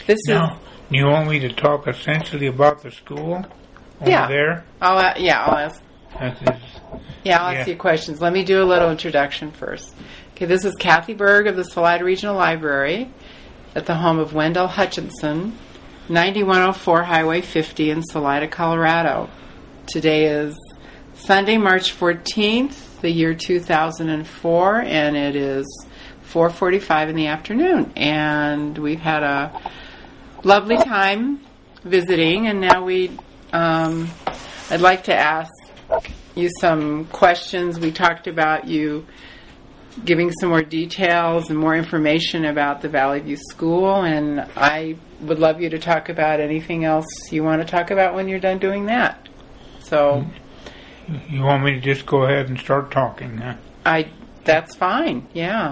This now, do you want me to talk essentially about the school over there? I'll ask. I'll ask you questions. Let me do a little introduction first. Okay, this is Kathy Berg of the Salida Regional Library at the home of Wendell Hutchinson, 9104 Highway 50 in Salida, Colorado. Today is Sunday, March 14th, the year 2004, and it is 4:45 in the afternoon. And we've had a lovely time visiting, and now I'd like to ask you some questions. We talked about you giving some more details and more information about the Valley View School, and I would love you to talk about anything else you want to talk about when you're done doing that. So, you want me to just go ahead and start talking, huh? That's fine, yeah.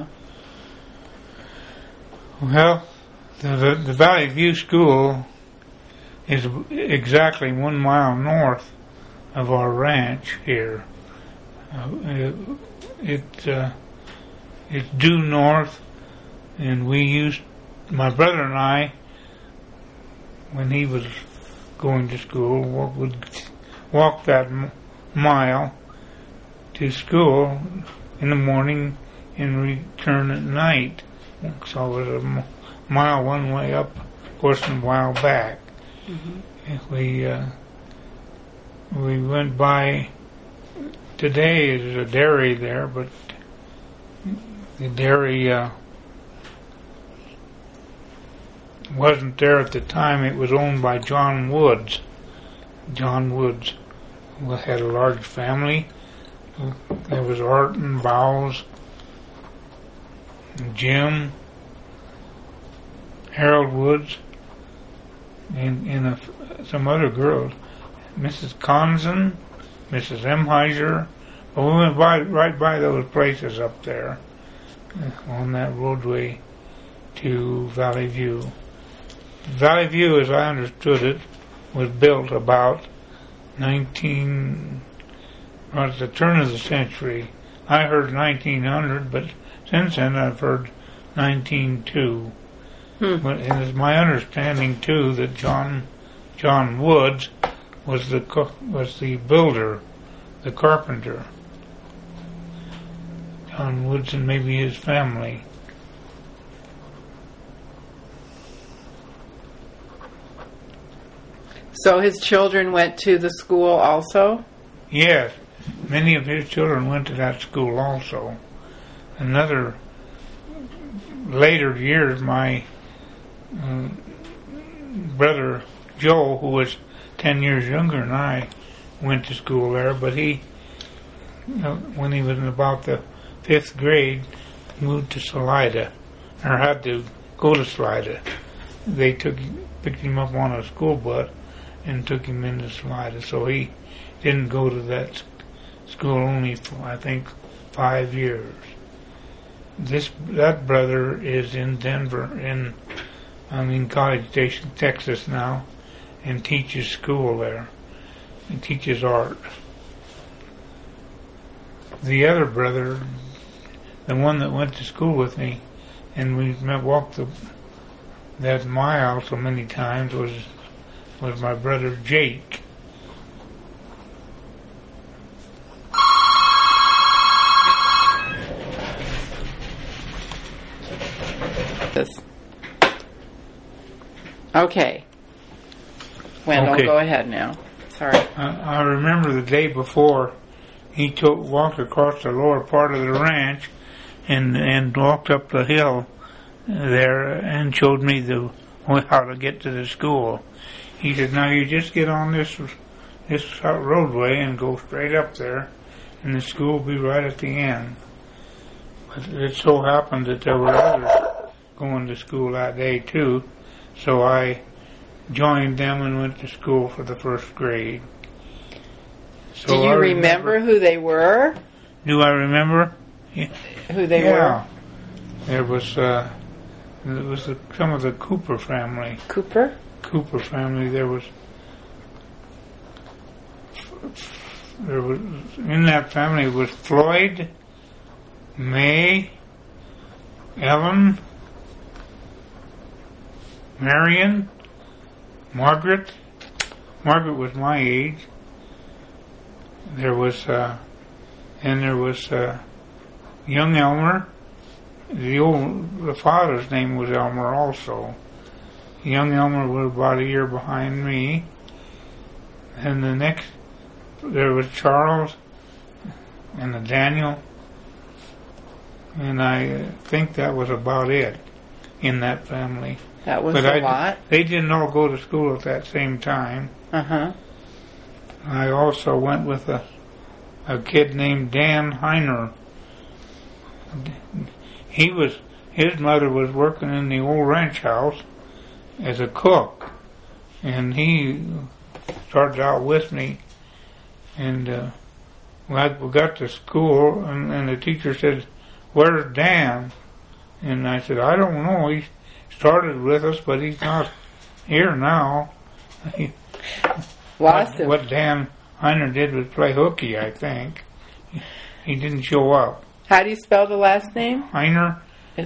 Well, the Valley View School is exactly 1 mile north of our ranch here. It's due north, and my brother and I, when he was going to school, would walk that mile to school in the morning and return at night. So it was a mile one way up, of course, and a mile back. Mm-hmm. We went by. Today there's a dairy there, but the dairy wasn't there at the time. It was owned by John Woods. John Woods had a large family. There was Art and Bowles, Jim, Harold Woods, and some other girls. Mrs. Conzen, Mrs. Emheiser. But we went right by those places up there on that roadway to Valley View. Valley View, as I understood it, was built about at the turn of the century. I heard 1900, but since then I've heard 1902. But it is my understanding too that John Woods was the builder, the carpenter. John Woods and maybe his family. So his children went to the school also? Yes, many of his children went to that school also. Later years, my brother Joe, who was 10 years younger than I, went to school there, but he, when he was in about the 5th grade, moved to Salida, or had to go to Salida. They picked him up on a school bus and took him into Salida, so he didn't go to that school only for, I think, 5 years. That brother is in Denver, College Station, Texas now, and teaches school there. He teaches art. The other brother, the one that went to school with me, and we walked that mile so many times, was my brother Jake. Okay. Wendell, okay. Go ahead now. Sorry. I remember the day before he walked across the lower part of the ranch and walked up the hill there and showed me how to get to the school. He said, "Now you just get on this roadway and go straight up there, and the school will be right at the end." But it so happened that there were others going to school that day too, so I joined them and went to school for the 1st grade. So do you remember who they were? Do I remember? Yeah. Who they were? There was some of the Cooper family. Cooper family. There was in that family was Floyd, May, Ellen, Marion, Margaret. Margaret was my age. There was, young Elmer. The father's name was Elmer also. Young Elmer was about a year behind me. And the next, there was Charles and a Daniel. And I think that was about it in that family. That was a lot. They didn't all go to school at that same time. Uh-huh. I also went with a kid named Dan Heiner. His mother was working in the old ranch house as a cook, and he started out with me. And we got to school, and the teacher said, "Where's Dan?" And I said, "I don't know. He started with us, but he's not here now." What Dan Heiner did was play hooky, I think. He didn't show up. How do you spell the last name? Heiner?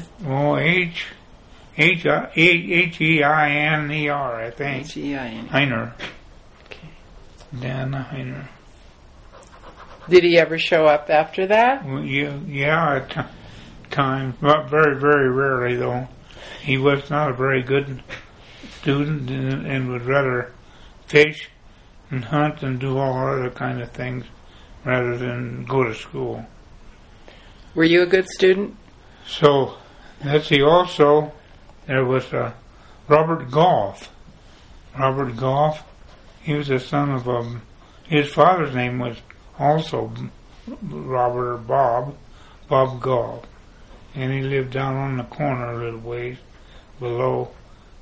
H-E-I-N-E-R, I think. H-E-I-N. Heiner. Okay. Dan Heiner. Did he ever show up after that? Well, yeah, at times. But very, very rarely, though. He was not a very good student and would rather fish and hunt and do all other kind of things rather than go to school. Were you a good student? So, let's see, also, there was Robert Goff. Robert Goff, he was the son of his father's name was also Robert or Bob Goff. And he lived down on the corner a little ways below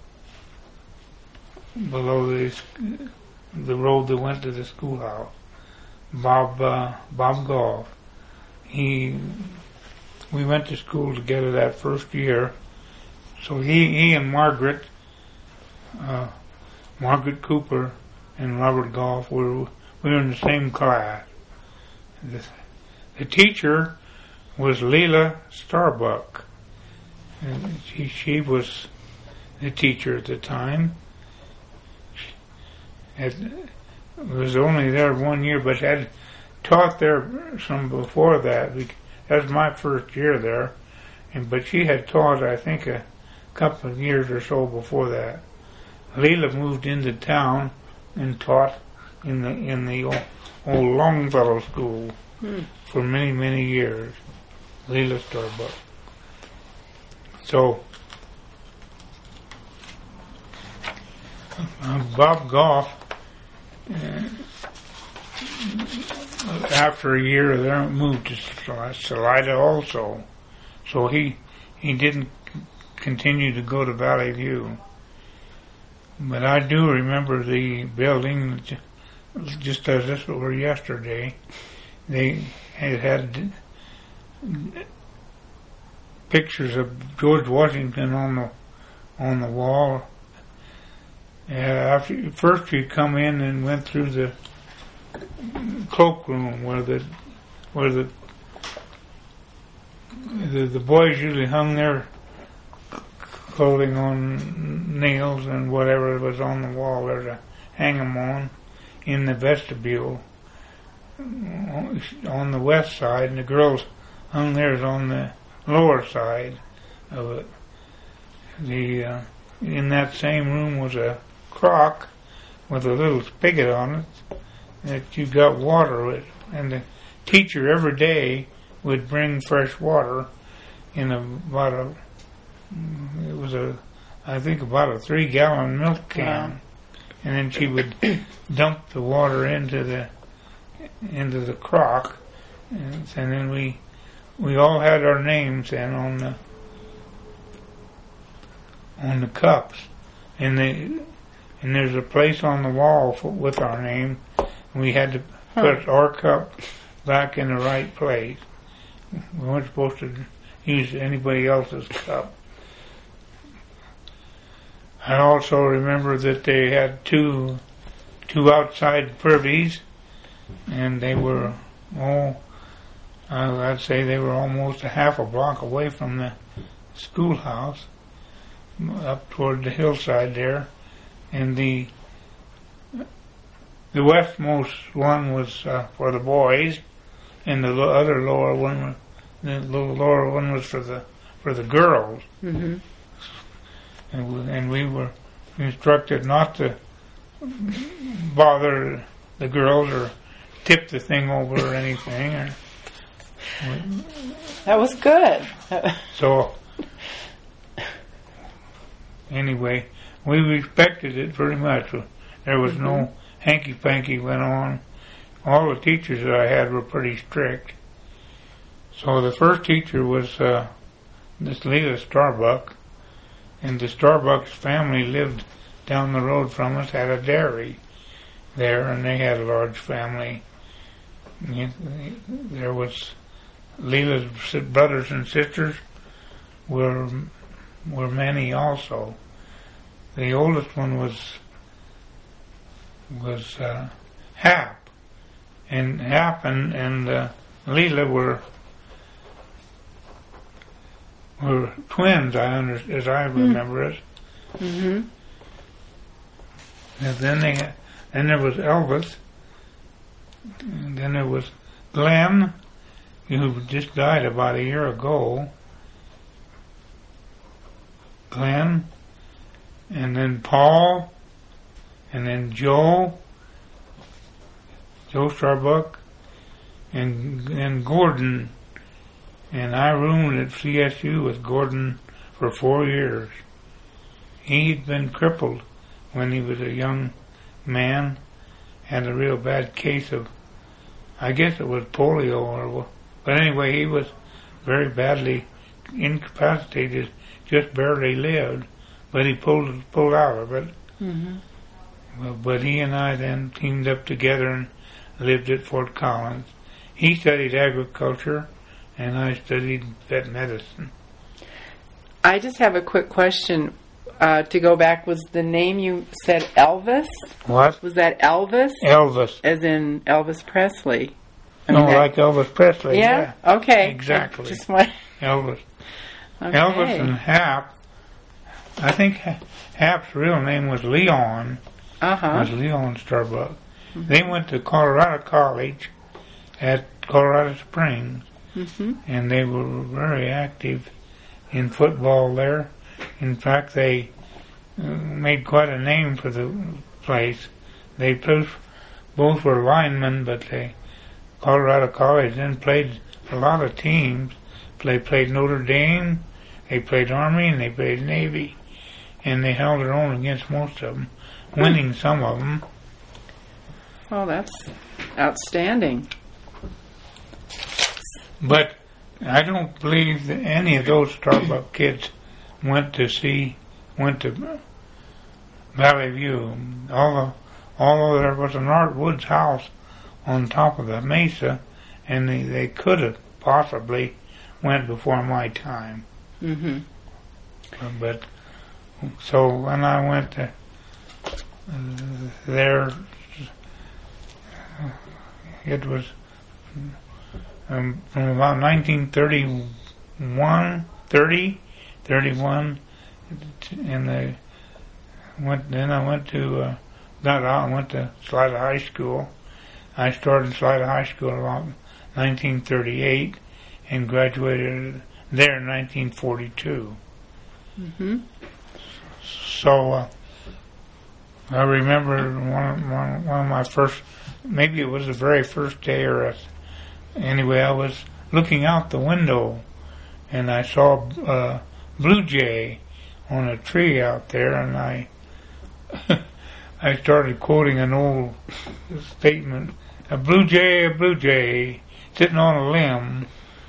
the road that went to the schoolhouse. Bob Goff. We went to school together that first year. So he and Margaret Cooper and Robert Goff we were in the same class. The teacher was Leila Starbuck. And she was the teacher at the time. Was only there 1 year, but had taught there some before that. That was my first year there, but she had taught, I think, a couple of years or so before that. Leila moved into town and taught in the old Longfellow School for many, many years. Leila Starbuck. So Bob Goff, after a year there, moved to Salida also. So he didn't continue to go to Valley View. But I do remember the building, just as this were yesterday. They had pictures of George Washington on the wall. First you come in and went through the cloakroom where the boys usually hung their clothing on nails and whatever was on the wall there to hang them on in the vestibule on the west side, and the girls hung theirs on the lower side of it. In that same room was a crock with a little spigot on it that you got water with, and the teacher every day would bring fresh water in about a 3-gallon milk can. Wow. And then she would dump the water into the crock, and then we all had our names then on the cups, and there's a place on the wall with our name. We had to put our cup back in the right place. We weren't supposed to use anybody else's cup. I also remember that they had two outside privies, and they were I'd say they were almost a half a block away from the schoolhouse. up toward the hillside there, and the westmost one was for the boys, and the other lower one, was for the girls. Mm-hmm. And we were instructed not to bother the girls or tip the thing over or anything. That was good. So, anyway, we respected it very much. There was no hanky-panky went on. All the teachers that I had were pretty strict. So the first teacher was this Leila Starbuck, and the Starbucks family lived down the road from us, had a dairy there, and they had a large family. There was Leila's brothers and sisters were many also. The oldest one was Hap, and Hap and Leila were twins, as I remember it. Mm-hmm. And then there was Elvis, and then there was Glenn, who just died about a year ago. Glenn, and then Paul, and then Joe Starbuck, and Gordon. And I roomed at CSU with Gordon for 4 years. He'd been crippled when he was a young man, had a real bad case of, I guess it was polio, but anyway, he was very badly incapacitated, just barely lived, but he pulled out of it. Mm-hmm. But he and I then teamed up together and lived at Fort Collins. He studied agriculture, and I studied vet medicine. I just have a quick question to go back. Was the name you said Elvis? What? Was that Elvis? Elvis. As in Elvis Presley? Like Elvis Presley. Yeah? Okay. Exactly. Just want... Elvis. Okay. Elvis and Hap. I think Hap's real name was Leon. Was Leon Starbuck. Mm-hmm. They went to Colorado College at Colorado Springs. Mm-hmm. And they were very active in football there. In fact, they made quite a name for the place. They both were linemen, but Colorado College then played a lot of teams. They played Notre Dame, they played Army, and they played Navy. And they held their own against most of them, winning some of them. Oh, that's outstanding. But I don't believe that any of those Starbuck kids went to Valley View. Although there was an Art Woods house on top of the mesa, and they could have possibly went before my time. Mm-hmm. But so when I went to there, it was from about 1931, 31, and I went to Slida High School. I started Slida High School about 1938 and graduated there in 1942. Mm-hmm. So I remember one of my first, maybe it was the very first day anyway, I was looking out the window and I saw a blue jay on a tree out there, and I started quoting an old statement, a blue jay, sitting on a limb.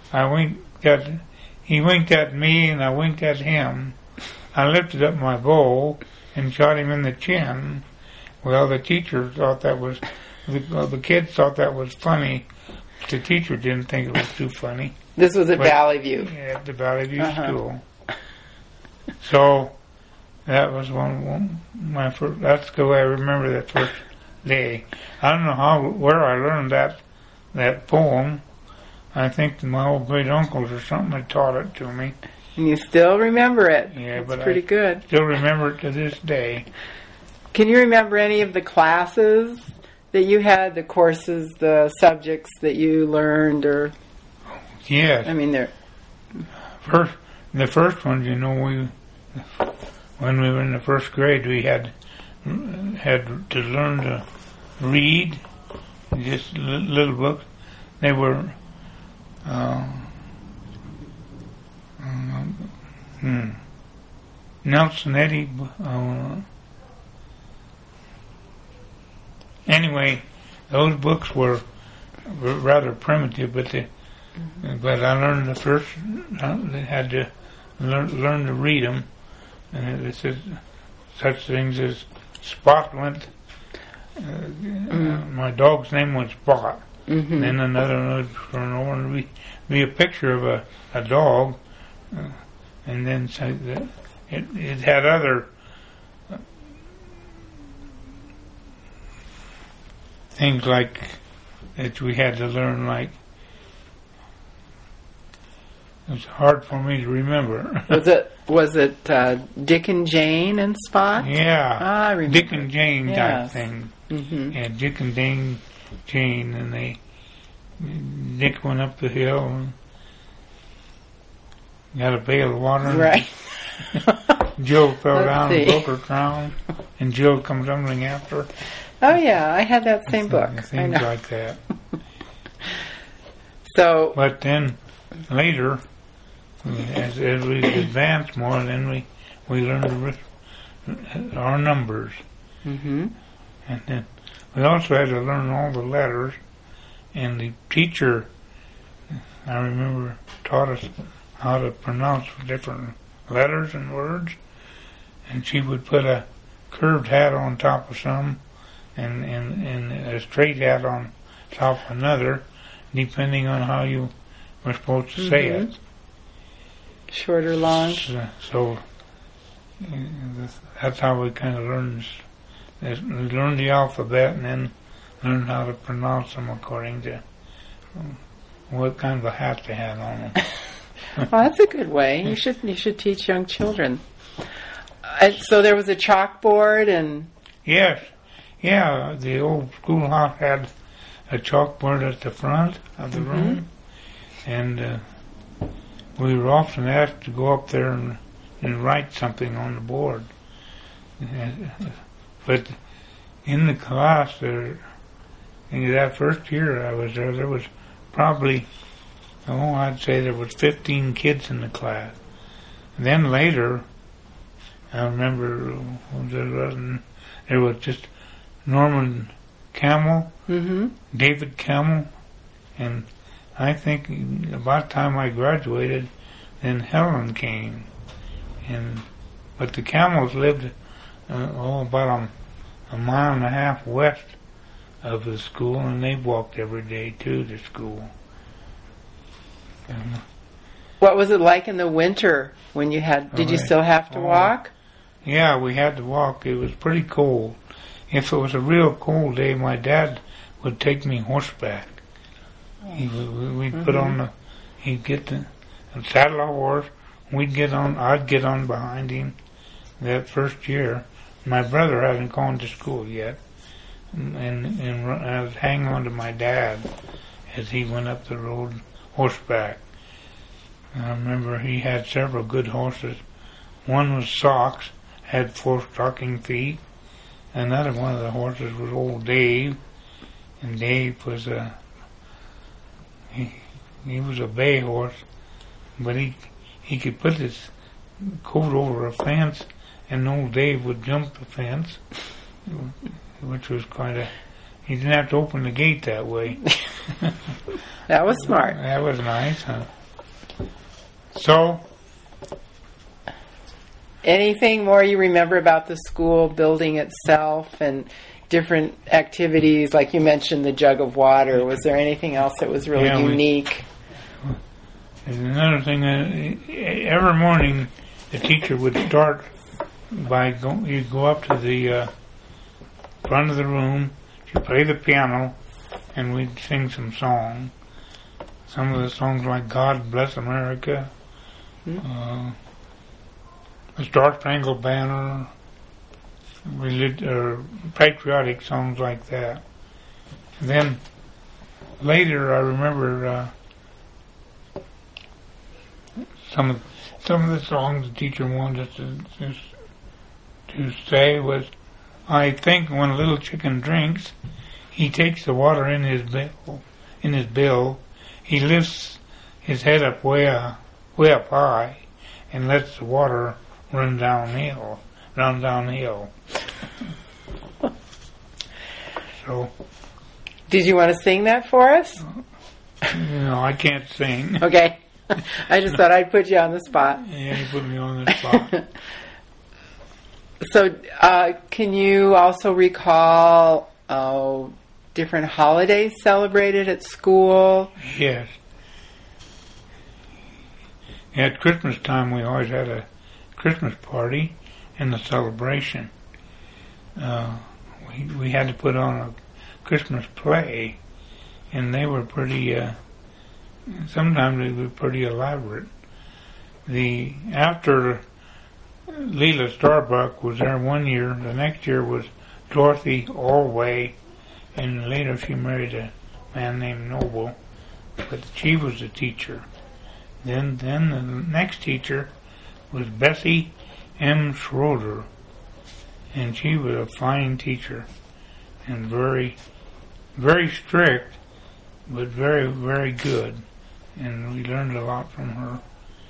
He winked at me and I winked at him. I lifted up my bow and shot him in the chin. Well, the teacher thought that was, the kids thought that was funny. The teacher didn't think it was too funny. This was at Valley View. Yeah, at the Valley View School. So that was my first. That's the way I remember that first day. I don't know where I learned that poem. I think my old great uncles or something had taught it to me. And you still remember it. Yeah, That's but pretty good. Still remember it to this day. Can you remember any of the classes that you had, the courses, the subjects that you learned, or? Yes. I mean, they're the first ones, you know, when we were in the first grade, we had to learn to read, just little books. They were Nelson Eddy. Anyway, those books were rather primitive, but I learned the first. I had to learn to read them, and it said such things as Spot went. My dog's name was Spot. And then another would be a picture of a dog, and then say that it had other things like that we had to learn. Like, it's hard for me to remember. Was it Dick and Jane and Spot? Yeah, I remember. Dick and Jane type thing. Yeah, Dick and Jane, and Dick went up the hill and got a pail of water. Right. Jill fell down and broke her crown, and Jill come tumbling after. Oh yeah, I had that same book. Things like that. So, but then later, as we advanced more, then we learned our numbers, and then we also had to learn all the letters. And the teacher, I remember, taught us how to pronounce different letters and words. And she would put a curved hat on top of some, and a straight hat on top of another, depending on how you were supposed to say it. Short or long. So that's how we kind of learned. We learned the alphabet, and then learn how to pronounce them according to what kind of a hat they had on them. Well, that's a good way. You should teach young children. So there was a chalkboard and. Yes, yeah. The old schoolhouse had a chalkboard at the front of the room, and we were often asked to go up there and write something on the board. But in the class there. In that first year I was there was probably, I'd say there was 15 kids in the class. And then later, I remember there was just Norman Camel, David Camel, and I think about the time I graduated, then Helen came. But the Camels lived about a mile and a half west of the school, and they walked every day to the school. What was it like in the winter when you had? Did you still have to walk? Yeah, we had to walk. It was pretty cold. If it was a real cold day, my dad would take me horseback. We'd put on he'd get the saddle a horse. I'd get on behind him. That first year, my brother hadn't gone to school yet. And I was hanging on to my dad as he went up the road horseback. I remember he had several good horses. One was Socks, had 4 stocking feet. Another one of the horses was old Dave, and Dave was he was a bay horse, but he could put his coat over a fence, and old Dave would jump the fence. Which was he didn't have to open the gate that way. That was smart. That was nice, huh? So, anything more you remember about the school building itself and different activities? Like you mentioned the jug of water. Was there anything else that was really unique? There's another thing. Every morning, the teacher would start by you'd go up to the front of the room, she'd play the piano, and we'd sing some songs. Some of the songs like God Bless America, Mm-hmm. The Star Spangled Banner, patriotic songs like that. And then later, I remember some of the songs the teacher wanted us to say was, I think when a little chicken drinks, he takes the water in his bill, he lifts his head up way up high, and lets the water run downhill. So. Did you want to sing that for us? No, I can't sing. Okay. I just thought I'd put you on the spot. Yeah, you put me on the spot. So, can you also recall different holidays celebrated at school? Yes. At Christmas time, we always had a Christmas party and a celebration. We had to put on a Christmas play, and they were pretty, sometimes they were pretty elaborate. After Leela Starbuck was there one year, the next year was Dorothy Allway, and later she married a man named Noble, but she was the teacher. Then the next teacher was Bessie M. Schroeder, and she was a fine teacher, and very, very strict, but very, very good, and we learned a lot from her.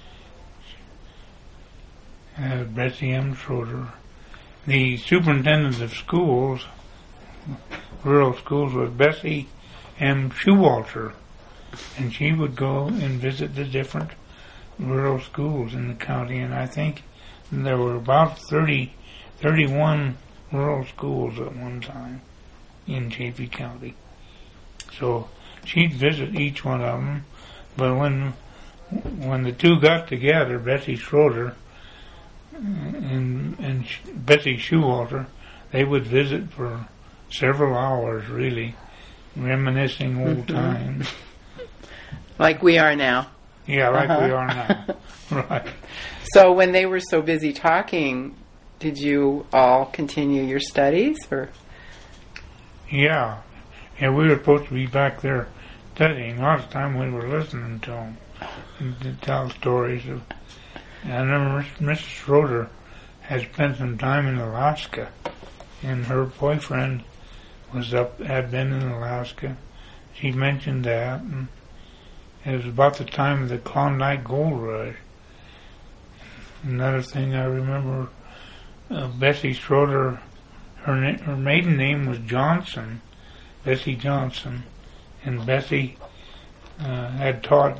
Bessie M. Schroeder. The superintendent of schools, rural schools, was Bessie M. Showalter, and she would go and visit the different rural schools in the county, and I think there were about 31 rural schools at one time in Chaffee County. So she'd visit each one of them, but when the two got together, Bessie Schroeder and Bessie Showalter, they would visit for several hours, really, reminiscing old times. Like we are now. Yeah, like we are now. Right. So when they were so busy talking, did you all continue your studies, or? Yeah, we were supposed to be back there studying. A lot of time we were listening to them to tell stories. I remember Mrs. Schroeder had spent some time in Alaska, and her boyfriend had been in Alaska. She mentioned that, and it was about the time of the Klondike Gold Rush. Another thing I remember, Bessie Schroeder, her maiden name was Johnson, Bessie Johnson, and Bessie had taught,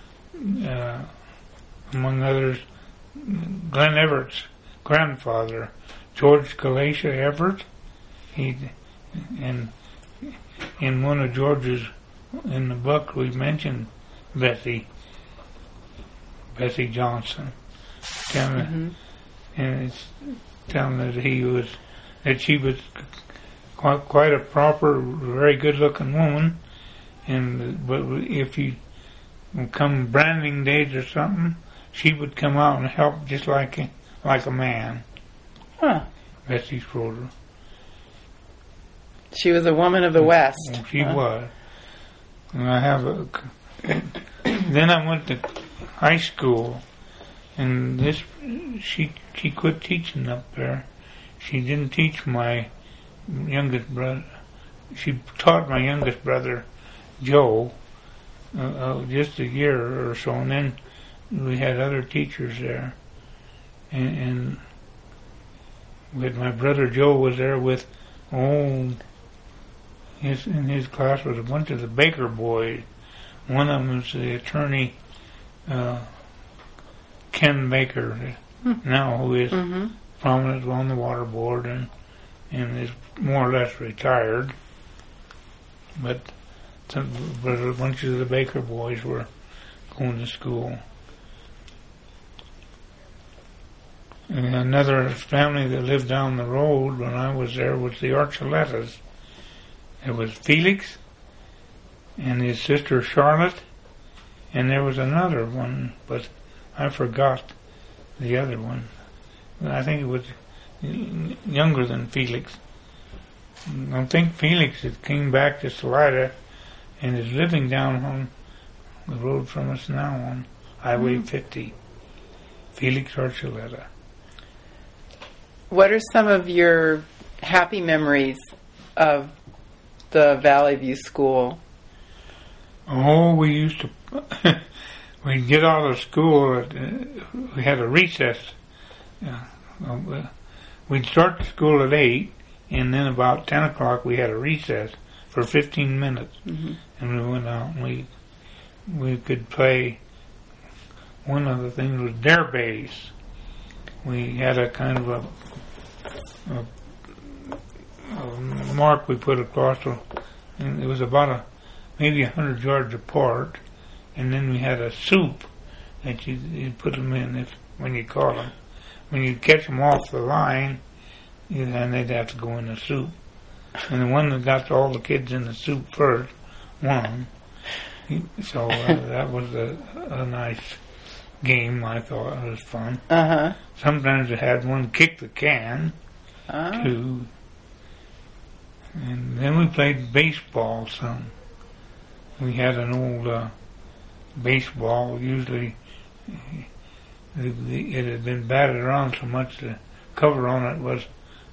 among others, Glenn Everett's grandfather, George Galatia Everett. And in one of George's, in the book, we mentioned Bessie Johnson, and it's telling that she was quite a proper, very good-looking woman, but if you come branding days or something, she would come out and help just like a man. Huh. Bessie Schroeder. She was a woman of the West. Well, she was. And then I went to high school, and she quit teaching up there. She didn't teach my youngest brother. She taught my youngest brother, Joe, just a year or so, and then we had other teachers there. And with my brother Joe was there with, in his class was a bunch of the Baker boys. One of them was the attorney, Ken Baker, now who is prominent on the water board and is more or less retired. But a bunch of the Baker boys were going to school. And another family that lived down the road when I was there was the Archulettas. There was Felix and his sister Charlotte, and there was another one, but I forgot the other one. I think it was younger than Felix. I think Felix had came back to Salida and is living down on the road from us now on Highway 50. Felix Archuleta. What are some of your happy memories of the Valley View School? Oh, we used to... we'd get out of school, we had a recess. We'd start school at 8, and then about 10 o'clock we had a recess for 15 minutes. Mm-hmm. And we went out and we could play. One of the things was dare base. We had a kind of a mark we put across, and it was about maybe 100 yards apart. And then we had a soup that you put them in when you caught them. When you catch them off the line, then they'd have to go in the soup. And the one that got all the kids in the soup first won. So that was a nice game. I thought it was fun. Uh-huh. Sometimes I had one kick the can, too. And then we played baseball some. We had an old baseball. Usually it had been batted around so much the cover on it was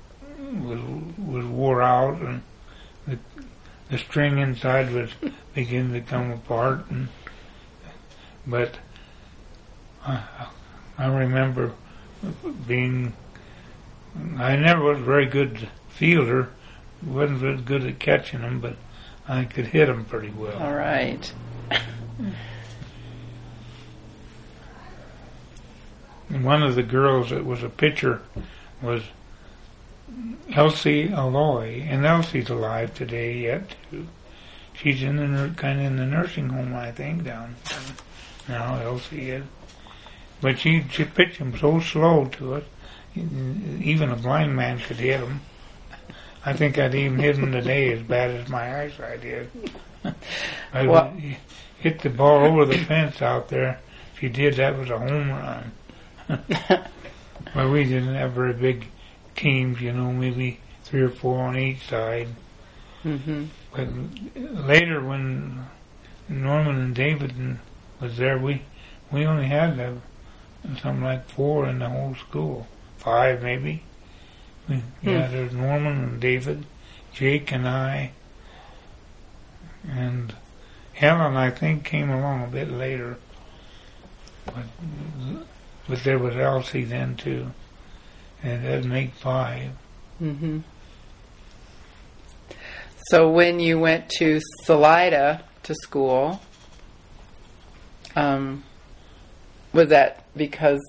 wore out, and the string inside was beginning to come apart. But I remember I never was a very good fielder, wasn't very good at catching them, but I could hit them pretty well. All right. And one of the girls that was a pitcher was Elsie Alloy, and Elsie's alive today yet too. She's kind of in the nursing home, I think, down now. Elsie is, but she pitched him so slow to us, even a blind man could hit him. I think I'd even hit him today as bad as my eyesight is. I hit the ball over the fence out there. If you did, that was a home run. But we didn't have very big teams, maybe 3 or 4 on each side. Mm-hmm. But later, when Norman and David was there, we only had something like 4 in the whole school, 5 maybe. Yeah, there's Norman and David, Jake and I, and Helen, I think, came along a bit later. But there was Elsie then too, and that doesn't make 5. Mm-hmm. So when you went to Salida to school, was that because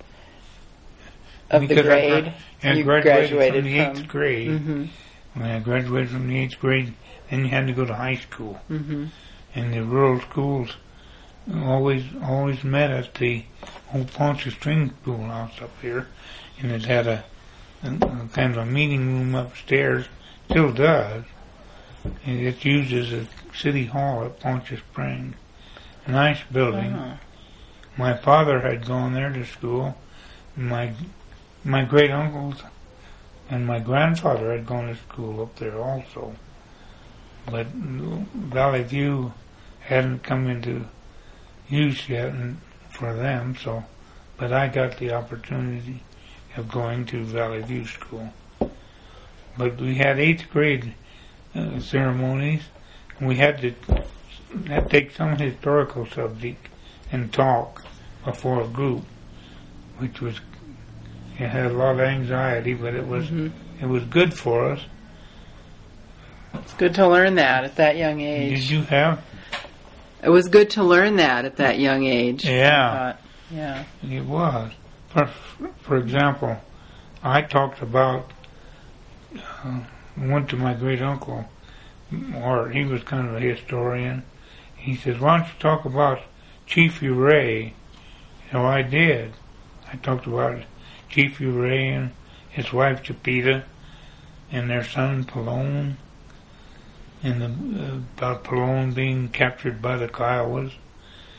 of the grade? I graduated from the 8th grade. Mm-hmm. When I graduated from the 8th grade, then you had to go to high school. Mm-hmm. And the rural schools always met at the old Ponce String Schoolhouse up here, and it had a kind of a meeting room upstairs, still does. And it's used as a city hall at Ponce Springs. A nice building. Uh-huh. My father had gone there to school. My great uncles and my grandfather had gone to school up there also. But Valley View hadn't come into use yet for them, but I got the opportunity of going to Valley View School. But we had 8th grade ceremonies, and we had to take some historical subject and talk before a group, which was, it had a lot of anxiety, but it was it was good for us. It's good to learn that at that young age. Did you have? It was good to learn that at that young age. Yeah. Yeah. It was. For example, I talked about, went to my great uncle, or he was kind of a historian. He says, "Why don't you talk about Chief Ouray?" So I did. I talked about Chief Ouray and his wife Chapita and their son Pallone, and about Pallone being captured by the Kiowas,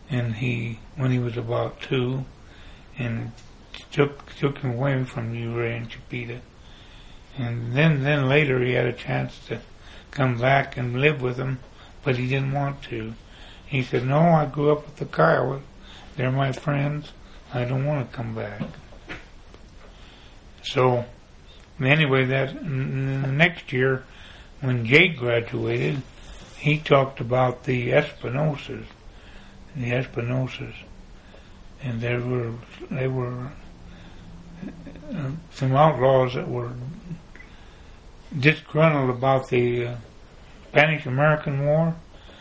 and when he was about 2, and took him away from Ouray and Chipeta. And then later he had a chance to come back and live with them, but he didn't want to. He said, "No, I grew up with the Kiowa. They're my friends. I don't want to come back." So, anyway, the next year, when Jake graduated, he talked about the Espinosas. And there were some outlaws that were disgruntled about the Spanish-American War.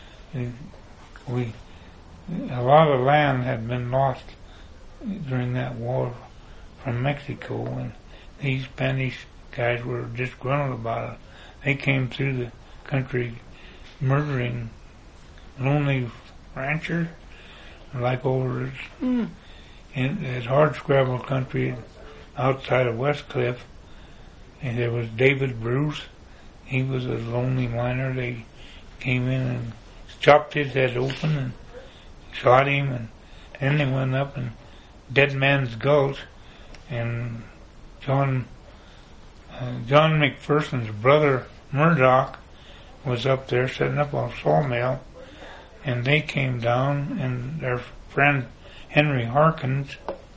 A lot of land had been lost during that war from Mexico, and these Spanish guys were disgruntled about it. They came through the country murdering lonely ranchers, like over in that hardscrabble country outside of Westcliff. And there was David Bruce. He was a lonely miner. They came in and chopped his head open and shot him, and then they went up in Dead Man's Gulch, and John McPherson's brother Murdoch was up there setting up a sawmill, and they came down, and their friend Henry Harkins,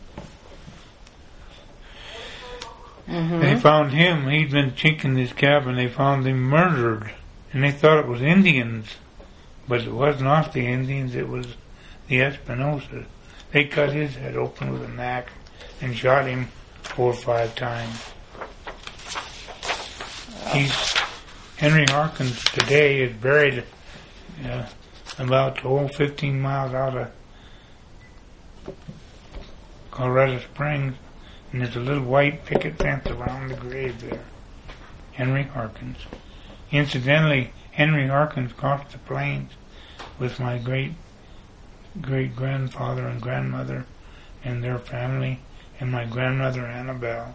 they found him. He'd been chinking his cabin. They found him murdered, and they thought it was Indians, but it was not the Indians. It was the Espinosas. They cut his head open with an axe and shot him 4 or 5 times. Henry Harkins today is buried about 15 miles out of Colorado Springs, and there's a little white picket fence around the grave there. Henry Harkins. Incidentally, Henry Harkins crossed the plains with my great-grandfather and grandmother and their family, and my grandmother Annabelle.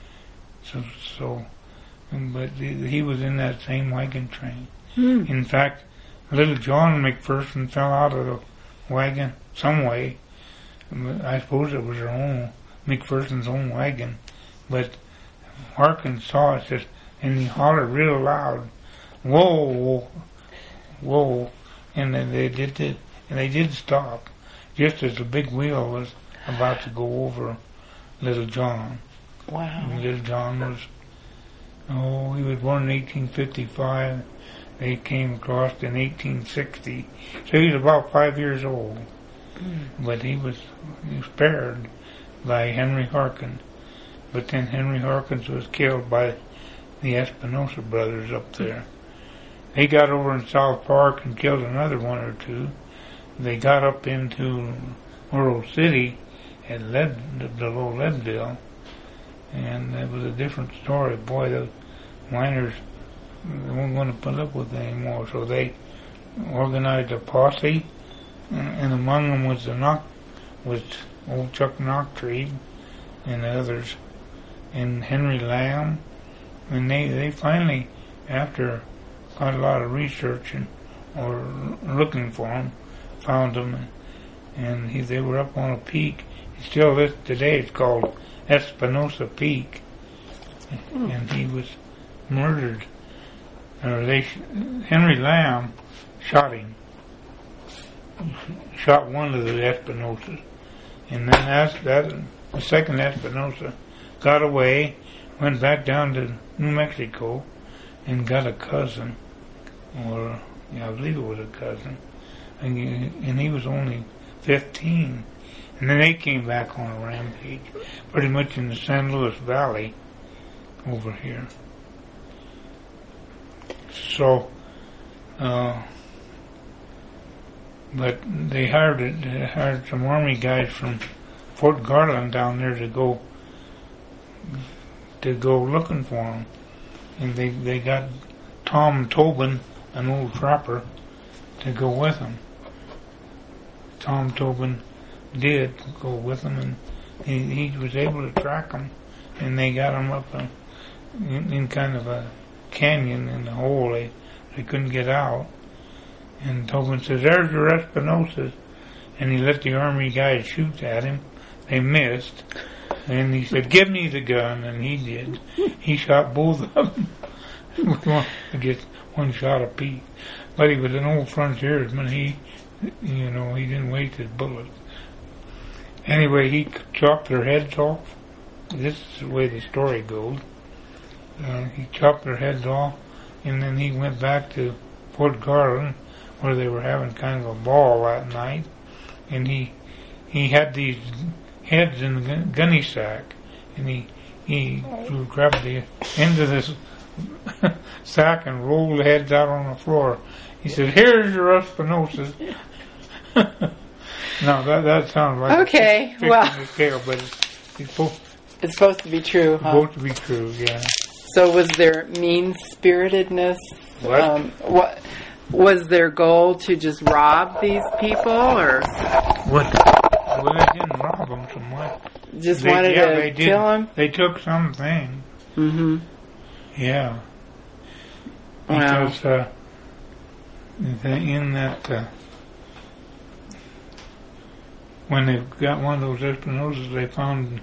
But he was in that same wagon train. In fact, little John McPherson fell out of the wagon some way. I suppose it was McPherson's own wagon, but Harkins saw it, and he hollered real loud, "Whoa, whoa!" And then they did stop, just as the big wheel was about to go over little John. Wow! And little John was, he was born in 1855. They came across in 1860, so he was about 5 years old. But he was spared by Henry Harkins. But then Henry Harkins was killed by the Espinosa brothers up there. They got over in South Park and killed another 1 or 2. They got up into Oro City at below Leadville, and it was a different story. Boy, the miners weren't going to put up with it anymore, so they organized a posse, and among them was old Chuck Knocktree and the others, and Henry Lamb, and they finally, after quite a lot of research or looking for him, found him, and they were up on a peak. It's still listed today. It's called Espinosa Peak, and he was murdered. Henry Lamb shot him. Shot one of the Espinosas, and then the second Espinosa got away, went back down to New Mexico, and got a cousin, I believe it was a cousin, and he was only 15. And then they came back on a rampage, pretty much in the San Luis Valley over here. So, but they hired some Army guys from Fort Garland down there to go looking for them, and they got Tom Tobin, an old trapper, to go with them. Tom Tobin did go with them, and he was able to track them, and they got them up in kind of a canyon in the hole. They couldn't get out. And Tobin says, "There's your Espinosas." and he let the army guys shoot at him. They missed. And he said, "Give me the gun," and he did. He shot both of them. To get one shot apiece. But he was an old frontiersman. He didn't waste his bullets. Anyway, he chopped their heads off. This is the way the story goes. He chopped their heads off, and then he went back to Fort Garland, where they were having kind of a ball that night. And he had these heads in the gunny sack, and he grabbed the end of this sack and rolled the heads out on the floor. He said, "Here's your Espinosa's." Now that sounds like okay. A tale, but it's supposed to be true, huh? Supposed to be true, yeah. So was there mean-spiritedness? What was their goal to just rob these people, or what? Well, they didn't rob them so much. Just wanted to kill them? They took something. Mm-hmm. Yeah. Wow. Because in that, when they got one of those Espinosas, they found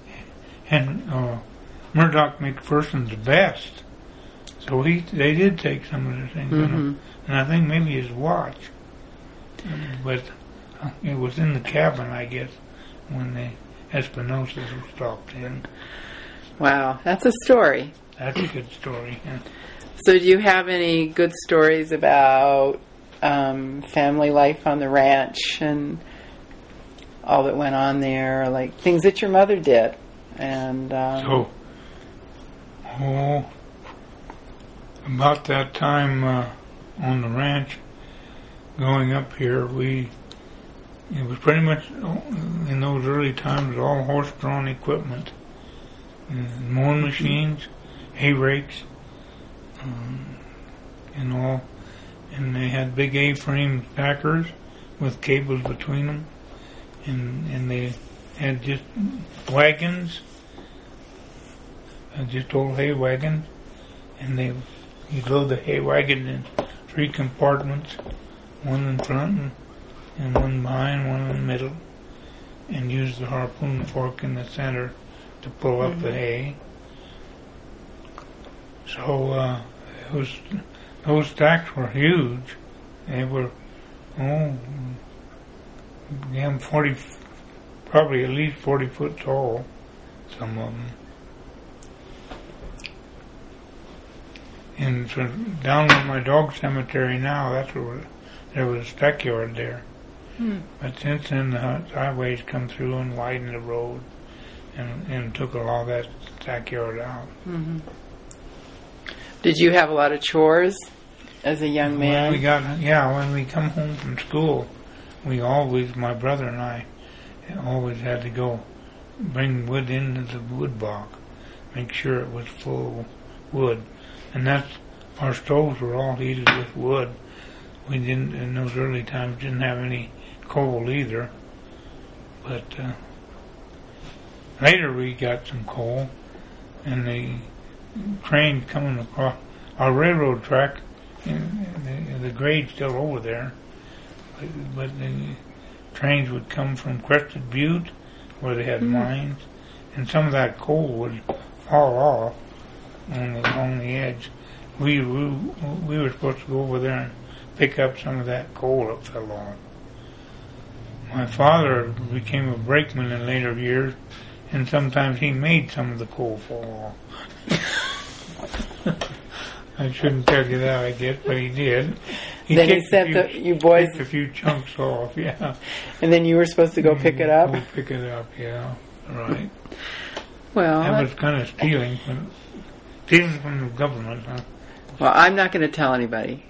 Murdoch McPherson's vest. So they did take some of the things, and I think maybe his watch. But it was in the cabin, I guess, when the Espinosas were stopped in. Wow, that's a story. That's a good story. Yeah. So do you have any good stories about family life on the ranch and all that went on there, like things that your mother did? And about that time on the ranch, going up here, it was pretty much in those early times all horse-drawn equipment, mowing machines, hay rakes, and all, and they had big A-frame packers with cables between them, and they had just wagons, just old hay wagons, and you'd load the hay wagon in 3 compartments, one in front and one behind, one in the middle, and use the harpoon fork in the center to pull up the hay. So those stacks were huge. They were 40, probably at least 40 foot tall, some of them. And so down at my dog cemetery now, that's where there was a stackyard there. But since then, the highways come through and widened the road and took all that stackyard out. Mm-hmm. Did you have a lot of chores as a young man? When we come home from school, my brother and I, always had to go bring wood into the wood box, make sure it was full of wood. And our stoves were all heated with wood. We didn't, in those early times, didn't have any coal either. But later we got some coal, and the train coming across our railroad track, the grade's still over there, but the trains would come from Crested Butte, where they had mines, and some of that coal would fall off on the edge. We were supposed to go over there and pick up some of that coal that fell off. My father became a brakeman in later years, and sometimes he made some of the coal fall off. I shouldn't tell you that, I guess, but he did. He sent you boys a few chunks off, yeah. And then you were supposed to go pick it up? Go pick it up, yeah. Right. Well, that was kind of stealing from the government, huh? Well, I'm not going to tell anybody.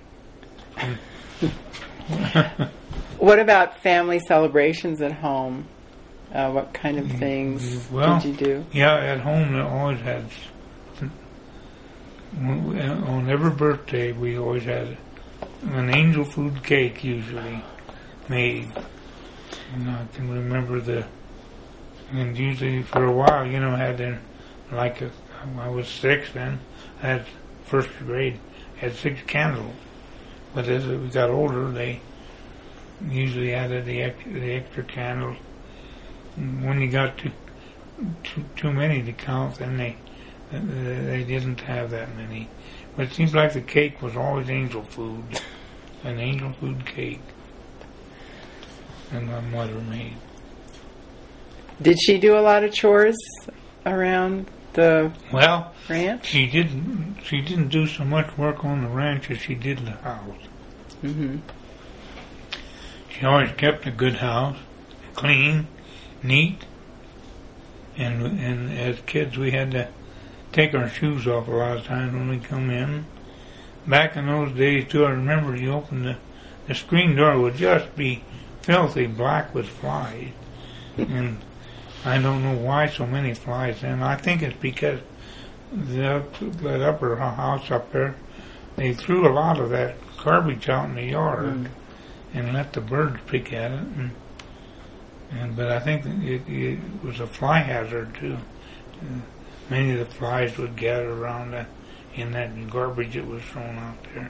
What about family celebrations at home? What kind of things did you do? Yeah, at home I always had, on every birthday we always had an angel food cake usually made. And I can remember and usually for a while, I had I was 6 then, I had first grade, had 6 candles. But as we got older, they usually added the extra candles. When you got too many to count, then they didn't have that many. But it seems like the cake was always angel food, an angel food cake, and my mother made. Did she do a lot of chores around the ranch? She didn't do so much work on the ranch as she did the house. Mm-hmm. She always kept a good house, clean, neat, and as kids we had to take our shoes off a lot of times when we come in. Back in those days too, I remember you opened the screen door would just be filthy black with flies, and I don't know why so many flies then. I think it's because that upper house up there, they threw a lot of that garbage out in the yard and let the birds pick at it. But I think it was a fly hazard too. Many of the flies would gather around in that garbage that was thrown out there.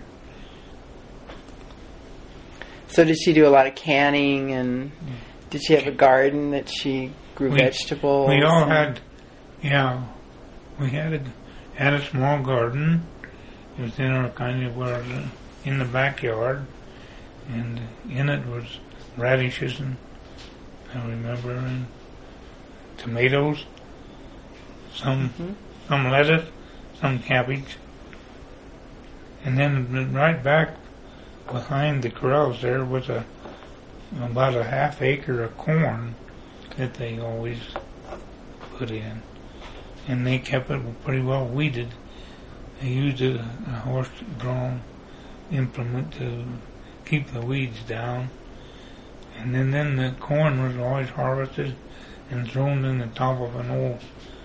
So did she do a lot of canning, and did she have a garden that she grew vegetables? We all had, we had a small garden. It was in our in the backyard, and in it was radishes and I remember and tomatoes, some lettuce, some cabbage, and then right back behind the corrals there was about a half acre of corn that they always put in, and they kept it pretty well weeded. They used a horse-drawn implement to keep the weeds down, and then the corn was always harvested and thrown in the top of an old.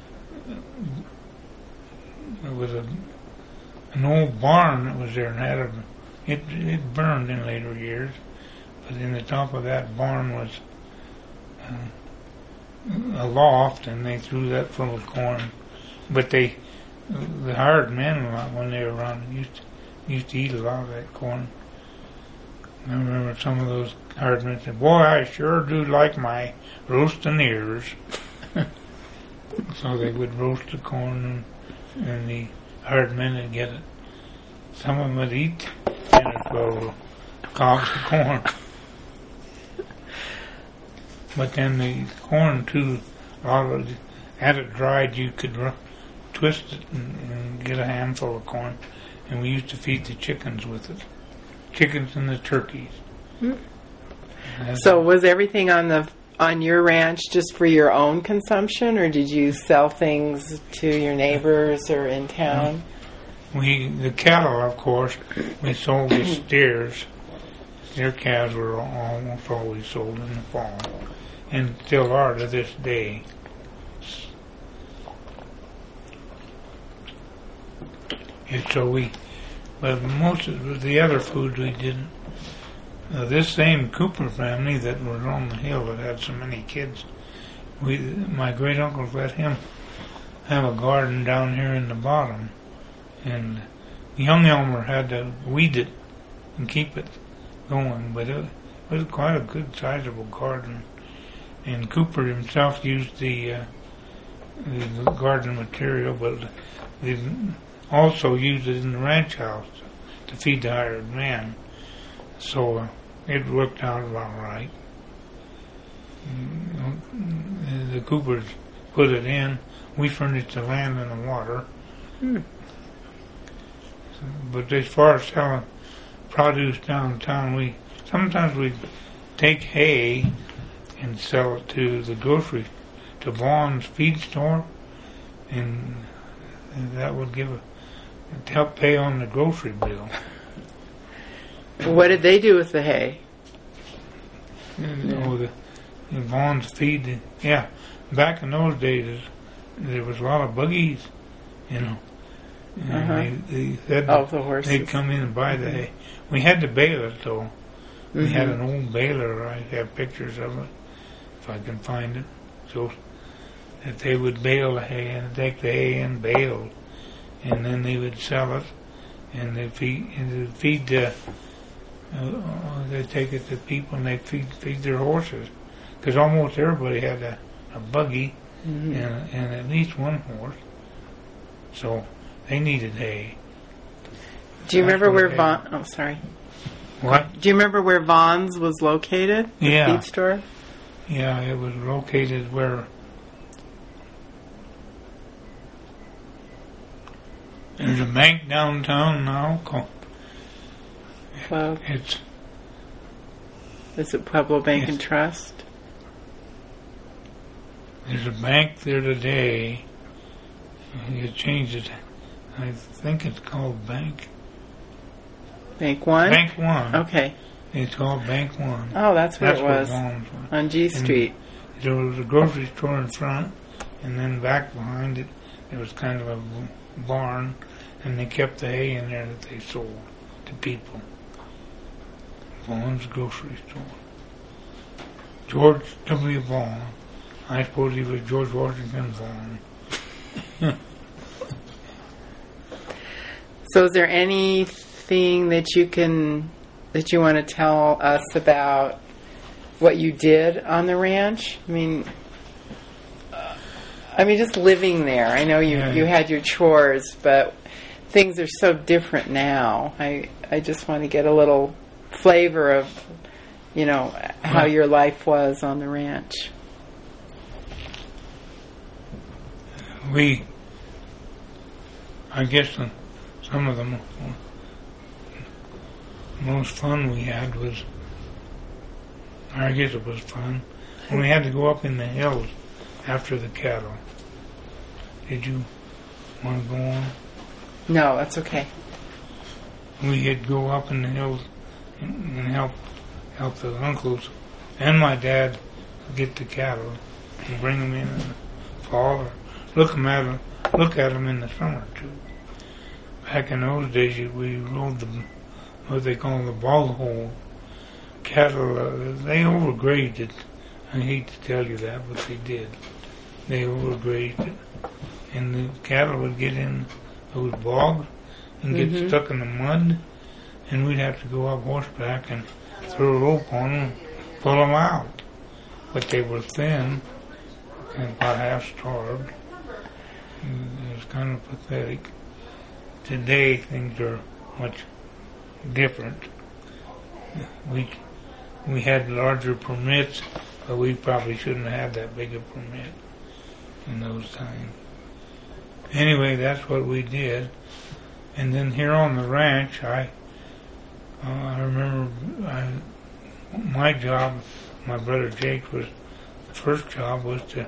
It was an old barn that was there, and it burned in later years, but in the top of that barn was a loft, and they threw that full of corn. But the hired men a lot when they were around used to eat a lot of that corn. I remember some of those hired men said, "Boy, I sure do like my roasting ears." So they would roast the corn, and the hired men would get it. Some of them would eat 10 or 12 cobs of corn. But then the corn too, a lot of it, had it dried, you could twist it and get a handful of corn, and we used to feed the chickens with it. Chickens and the turkeys. So was everything on your ranch just for your own consumption, or did you sell things to your neighbors or in town? The cattle, of course, we sold the steers. Their calves were almost always sold in the fall, and still are to this day. And so but most of the other foods we didn't. This same Cooper family that was on the hill that had so many kids, my great uncles let him have a garden down here in the bottom, and young Elmer had to weed it and keep it going, but it was quite a good sizable garden. And Cooper himself used the garden material, but they also used it in the ranch house to feed the hired man. So it worked out about right. The Coopers put it in. We furnished the land and the water. But as far as selling produce downtown, sometimes we take hay and sell it to the grocery, to Vaughn's feed store, and that would help pay on the grocery bill. What did they do with the hay? The Vaughn's feed. Back in those days, there was a lot of buggies, And they said the horses. They'd come in and buy the hay. We had to bale it, though. We had an old baler. I have pictures of it, if I can find it. So that they would bale the hay and take the hay and bale, and then they would sell it, and they'd feed they take it to people and they feed their horses. Because almost everybody had a buggy and at least one horse. So they needed hay. Do you remember where Vaughn... Oh, sorry. What? Do you remember where Vaughn's was located? The feed store? Yeah, it was located where... There's a bank downtown now called... Well, is it Pueblo Bank and Trust? There's a bank there today. You changed it. I think it's called Bank One? Bank One. Okay. It's called Bank One. Oh, that's where it was. Was. On G Street. And there was a grocery store in front, and then back behind it, there was kind of a barn, and they kept the hay in there that they sold to people. Vaughn's grocery store. George W. Vaughn. I suppose he was George Washington Vaughn. So is there anything that you want to tell us about what you did on the ranch? I mean, just living there. I know you had your chores, but things are so different now. I just want to get a little flavor of, how your life was on the ranch. I guess some of the most fun we had was, I guess it was fun, when we had to go up in the hills after the cattle. Did you want to go on? No, that's okay. We had to go up in the hills and help the uncles and my dad get the cattle and bring them in the fall or look at them in the summer too. Back in those days, we rode what they call the ball hole cattle. They overgrazed. I hate to tell you that, but they did. They overgrazed, and the cattle would get in those bogs and get stuck in the mud, and we'd have to go up horseback and throw a rope on them, pull them out. But they were thin and about half starved. It was kind of pathetic. Today things are much different. We had larger permits, but we probably shouldn't have had that big a permit in those times. Anyway, that's what we did. And then here on the ranch, I remember my job, my brother Jake, the first job was to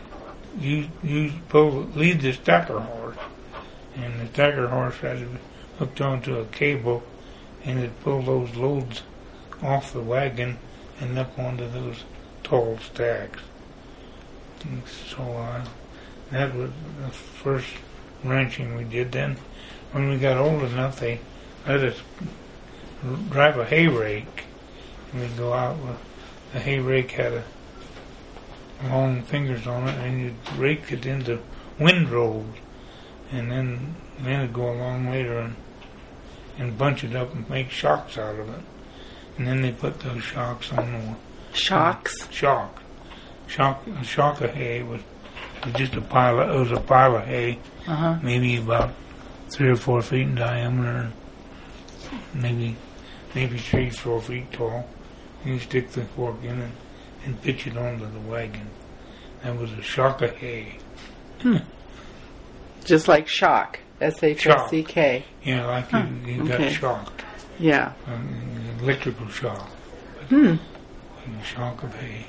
lead the stacker horse. And the stacker horse had to be hooked onto a cable, and it'd pull those loads off the wagon and up onto those tall stacks. And so that was the first ranching we did. Then when we got old enough, they let us drive a hay rake. And we'd go out with the hay rake had long fingers on it, and you'd rake it into windrows. And then it'd go along later and bunch it up and make shocks out of it. And then they put those shocks on the... Shocks? A shock of hay was just a pile of hay, maybe about 3 or 4 feet in diameter, maybe 3 or 4 feet tall. And you stick the fork in and pitch it onto the wagon. That was a shock of hay. Just like shock. S-H-O-C-K. Yeah, like you got shocked. Yeah. Electrical shock. But shock of hay.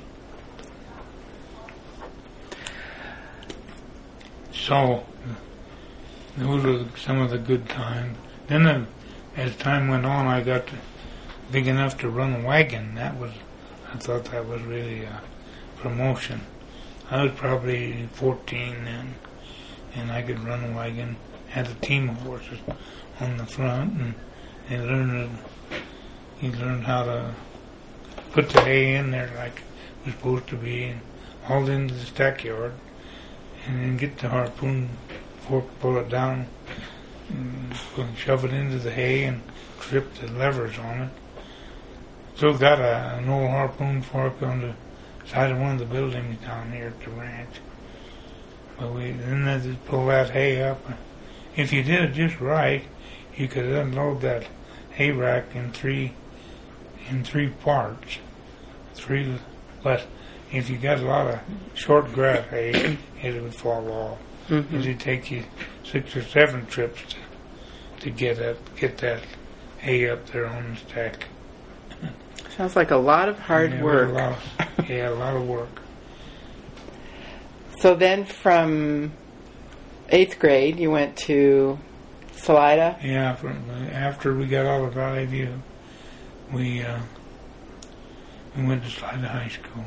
So, those were some of the good times. Then as time went on, I got big enough to run a wagon. I thought that was really a promotion. I was probably 14 then, and I could run a wagon. Had a team of horses on the front, and he learned how to put the hay in there like it was supposed to be, and haul it into the stackyard, and then get the harpoon fork, pull it down, and shove it into the hay, and trip the levers on it, Still got an old harpoon fork on the side of one of the buildings down here at the ranch. But then they just pull that hay up. If you did it just right, you could unload that hay rack in three parts. But if you got a lot of short grass hay, it would fall off. Mm-hmm. It'd take you 6 or 7 trips to get that hay up there on the stack. Sounds like a lot of hard work. A lot of work. So then from 8th grade, you went to Salida? Yeah, after we got out of Valley View, we went to Salida High School.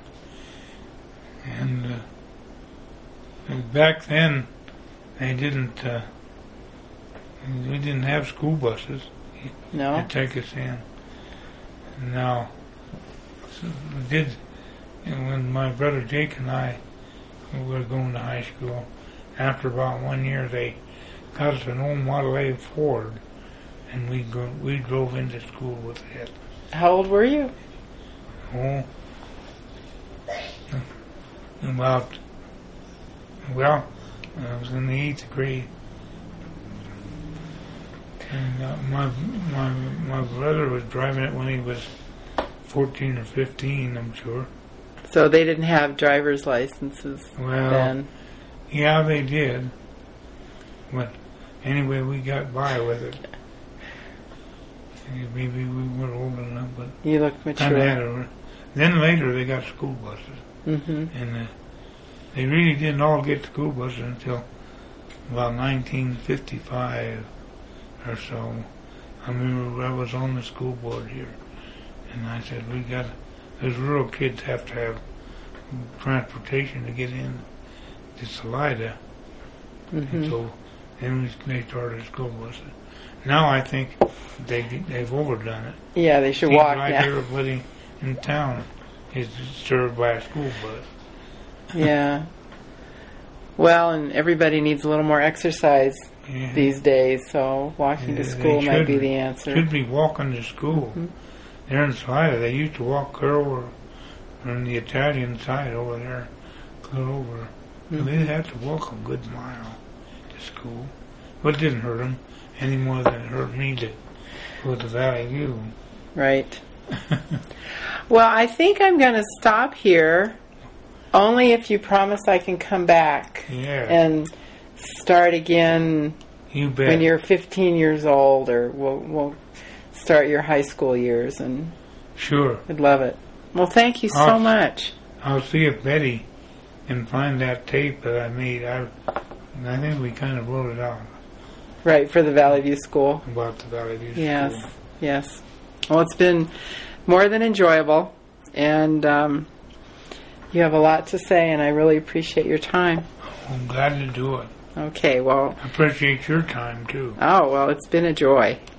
And back then, we didn't have school buses to take us in. Now, we did, when my brother Jake and I were going to high school, after about 1 year, they got us an old Model A Ford, and we drove into school with it. How old were you? I was in the 8th grade. And my brother was driving it when he was 14 or 15, I'm sure. So they didn't have driver's licenses then? Yeah, they did. But anyway, we got by with it. Maybe we weren't old enough, but you looked mature. Then later they got school buses. Mm-hmm. And they really didn't all get school buses until about 1955 or so. I remember I was on the school board here, and I said, those rural kids have to have transportation to get in to Salida. Mm-hmm. And so then they started school buses. Now I think they've overdone it. Yeah, they should walk like now. Everybody in town is served by a school bus. Yeah. Well, and everybody needs a little more exercise these days, so walking to school might be the answer. Should be walking to school. Mm-hmm. There in Salida, they used to walk clear over on the Italian side over there, clear over. Mm-hmm. So they'd have to walk a good mile to school. But it didn't hurt them any more than it hurt me to go to Valley View. Right. Well, I think I'm going to stop here, only if you promise I can come back and start again you bet. When you're 15 years old, or we'll start your high school years. And sure. I'd love it. Well, thank you so much. I'll see if Betty can find that tape that I made. I think we kind of wrote it out. Right, for the Valley View School. About the Valley View School. Yes. Well, it's been more than enjoyable, and you have a lot to say, and I really appreciate your time. I'm glad to do it. Okay, well... I appreciate your time, too. Oh, well, it's been a joy.